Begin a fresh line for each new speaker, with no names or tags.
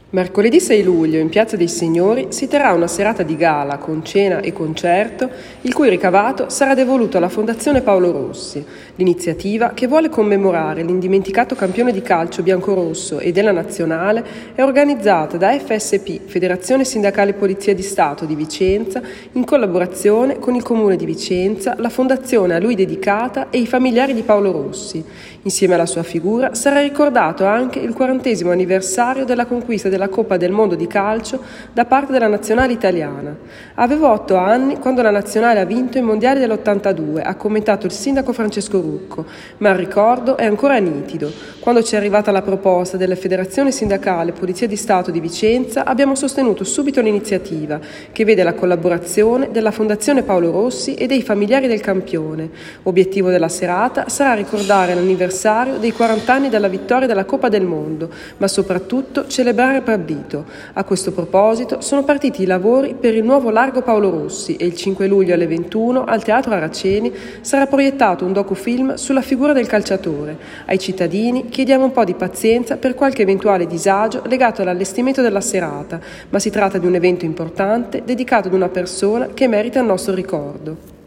Mercoledì 6 luglio in Piazza dei Signori si terrà una serata di gala con cena e concerto, il cui ricavato sarà devoluto alla Fondazione Paolo Rossi, l'iniziativa che vuole commemorare l'indimenticato campione di calcio biancorosso e della nazionale è organizzata da FSP, Federazione Sindacale Polizia di Stato di Vicenza, in collaborazione con il Comune di Vicenza, la fondazione a lui dedicata e i familiari di Paolo Rossi. Insieme alla sua figura sarà ricordato anche il 40° anniversario della conquista della Coppa del Mondo di calcio da parte della nazionale italiana. Avevo 8 anni quando la nazionale ha vinto i mondiali dell'82, ha commentato il sindaco Francesco Rucco, ma il ricordo è ancora nitido. Quando ci è arrivata la proposta della Federazione Sindacale Polizia di Stato di Vicenza, abbiamo sostenuto subito l'iniziativa, che vede la collaborazione della Fondazione Paolo Rossi e dei familiari del campione. Obiettivo della serata sarà ricordare l'anniversario dei 40 anni dalla vittoria della Coppa del Mondo, ma soprattutto celebrare Pablito. A questo proposito sono partiti i lavori per il nuovo Largo Paolo Rossi e il 5 luglio alle 21 al Teatro Araceni sarà proiettato un docufilm sulla figura del calciatore. Ai cittadini chiediamo un po' di pazienza per qualche eventuale disagio legato all'allestimento della serata, ma si tratta di un evento importante dedicato ad una persona che merita il nostro ricordo.